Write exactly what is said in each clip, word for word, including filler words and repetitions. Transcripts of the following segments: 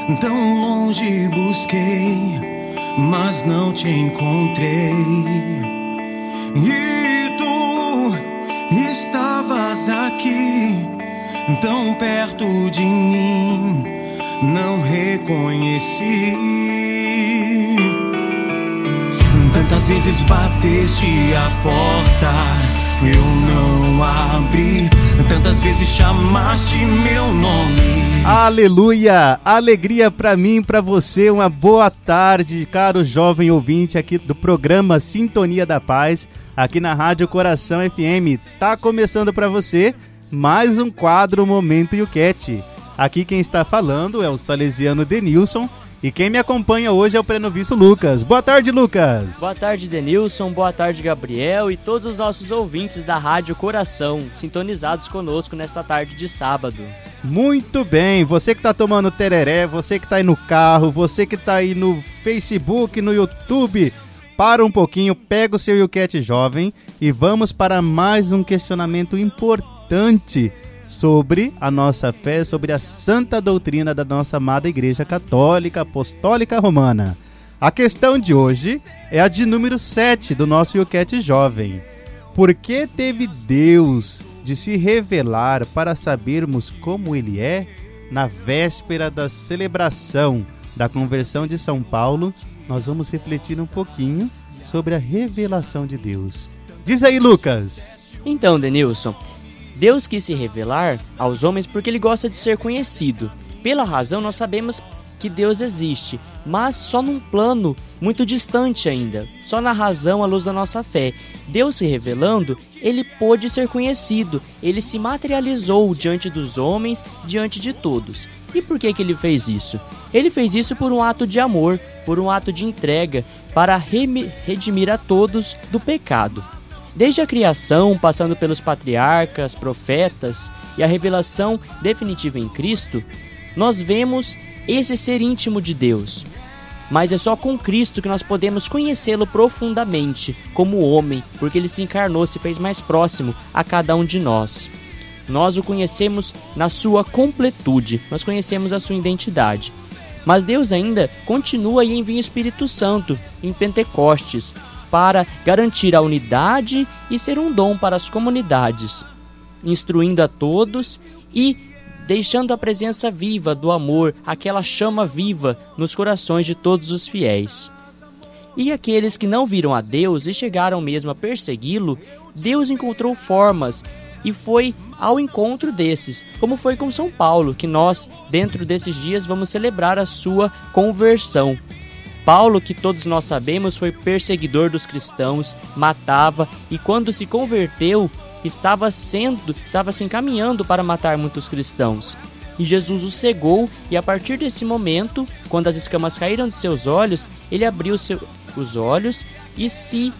Tão longe busquei, mas não te encontrei. E tu estavas aqui, tão perto de mim, não reconheci. Tantas vezes bateste a porta, eu não abri. Tantas vezes chamaste meu nome. Aleluia! Alegria pra mim, pra você. Uma boa tarde, caro jovem ouvinte aqui do programa Sintonia da Paz, aqui na Rádio Coração F M. Tá começando pra você mais um quadro Momento Yucat. Aqui quem está falando é o salesiano Denilson. E quem me acompanha hoje é o prenoviço Lucas. Boa tarde, Lucas. Boa tarde, Denilson. Boa tarde, Gabriel. E todos os nossos ouvintes da Rádio Coração, sintonizados conosco nesta tarde de sábado. Muito bem. Você que está tomando tereré, você que está aí no carro, você que está aí no Facebook, no YouTube, para um pouquinho, pega o seu Yucat jovem e vamos para mais um questionamento importante sobre a nossa fé, sobre a santa doutrina da nossa amada Igreja Católica Apostólica Romana. A questão de hoje é a de número sete do nosso Yucat Jovem. Por que teve Deus de se revelar para sabermos como Ele é na véspera da celebração da conversão de São Paulo? Nós vamos refletir um pouquinho sobre a revelação de Deus. Diz aí, Lucas. Então, Denilson, Deus quis se revelar aos homens porque Ele gosta de ser conhecido. Pela razão, nós sabemos que Deus existe, mas só num plano muito distante ainda, só na razão à luz da nossa fé. Deus se revelando, Ele pôde ser conhecido, Ele se materializou diante dos homens, diante de todos. E por que que Ele fez isso? Ele fez isso por um ato de amor, por um ato de entrega, para redimir a todos do pecado. Desde a criação, passando pelos patriarcas, profetas e a revelação definitiva em Cristo, nós vemos esse ser íntimo de Deus. Mas é só com Cristo que nós podemos conhecê-lo profundamente, como homem, porque Ele se encarnou, se fez mais próximo a cada um de nós. Nós o conhecemos na sua completude, nós conhecemos a sua identidade. Mas Deus ainda continua e envia o Espírito Santo em Pentecostes, para garantir a unidade e ser um dom para as comunidades, instruindo a todos e deixando a presença viva do amor, aquela chama viva nos corações de todos os fiéis. E aqueles que não viram a Deus e chegaram mesmo a persegui-lo, Deus encontrou formas e foi ao encontro desses, como foi com São Paulo, que nós, dentro desses dias, vamos celebrar a sua conversão. Paulo, que todos nós sabemos, foi perseguidor dos cristãos, matava e quando se converteu, estava sendo, estava se encaminhando para matar muitos cristãos. E Jesus o cegou e a partir desse momento, quando as escamas caíram de seus olhos, ele abriu seu, os olhos e se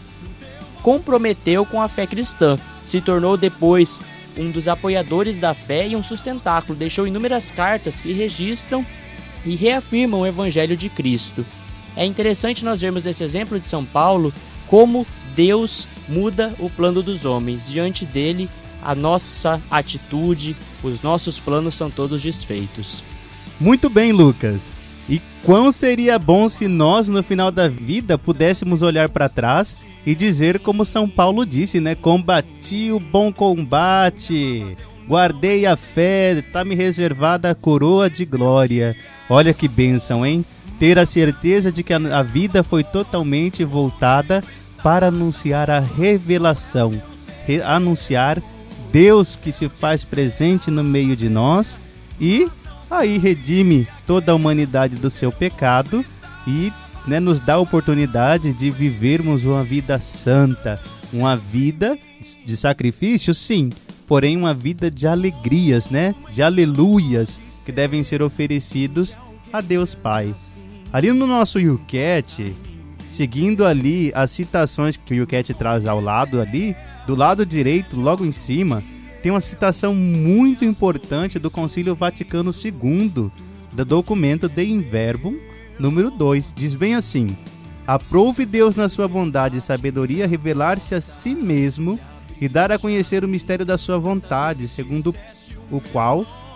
comprometeu com a fé cristã. Se tornou depois um dos apoiadores da fé e um sustentáculo. Deixou inúmeras cartas que registram e reafirmam o Evangelho de Cristo. É interessante nós vermos esse exemplo de São Paulo, como Deus muda o plano dos homens. Diante dele, a nossa atitude, os nossos planos são todos desfeitos. Muito bem, Lucas. E quão seria bom se nós, no final da vida, pudéssemos olhar para trás e dizer como São Paulo disse, né? Combati o bom combate, guardei a fé, está me reservada a coroa de glória. Olha que bênção, hein? Ter a certeza de que a vida foi totalmente voltada para anunciar a revelação, re- anunciar Deus que se faz presente no meio de nós e aí redime toda a humanidade do seu pecado e, né, nos dá a oportunidade de vivermos uma vida santa, uma vida de sacrifício, sim, porém uma vida de alegrias, né, de aleluias que devem ser oferecidos a Deus Pai. Ali no nosso Yucat, seguindo ali as citações que o Yucat traz ao lado ali, do lado direito, logo em cima, tem uma citação muito importante do Concílio Vaticano segundo, do documento De in Verbum, número dois. Diz bem assim: aprove Deus na sua bondade e sabedoria revelar-se a si mesmo e dar a conhecer o mistério da sua vontade, segundo o qual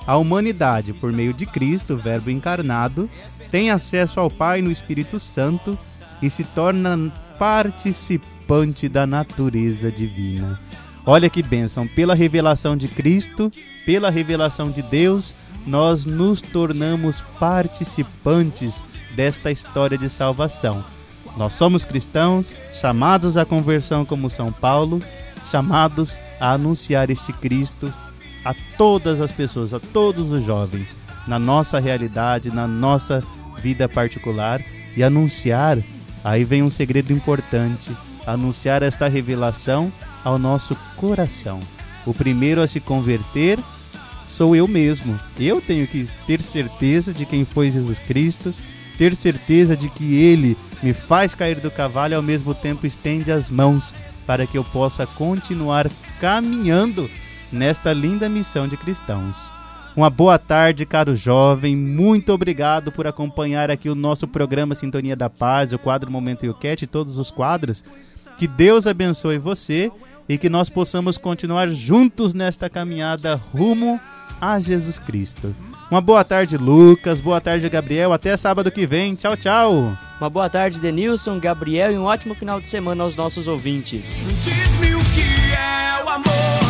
a humanidade, por meio de Cristo, o Verbo encarnado, tem acesso ao Pai no Espírito Santo e se torna participante da natureza divina. Olha que bênção, pela revelação de Cristo, pela revelação de Deus, nós nos tornamos participantes desta história de salvação. Nós somos cristãos, chamados à conversão como São Paulo, chamados a anunciar este Cristo a todas as pessoas, a todos os jovens, na nossa realidade, na nossa vida particular, e anunciar, aí vem um segredo importante, anunciar esta revelação ao nosso coração. O primeiro a se converter sou eu mesmo. Eu tenho que ter certeza de quem foi Jesus Cristo, ter certeza de que Ele me faz cair do cavalo e ao mesmo tempo estende as mãos para que eu possa continuar caminhando nesta linda missão de cristãos. Uma boa tarde, caro jovem, muito obrigado por acompanhar aqui o nosso programa Sintonia da Paz, o quadro Momento Yucat e todos os quadros. Que Deus abençoe você e que nós possamos continuar juntos nesta caminhada rumo a Jesus Cristo. Uma boa tarde, Lucas, boa tarde, Gabriel, até sábado que vem, tchau, tchau. Uma boa tarde, Denilson, Gabriel, e um ótimo final de semana aos nossos ouvintes. Diz-me o que é o amor.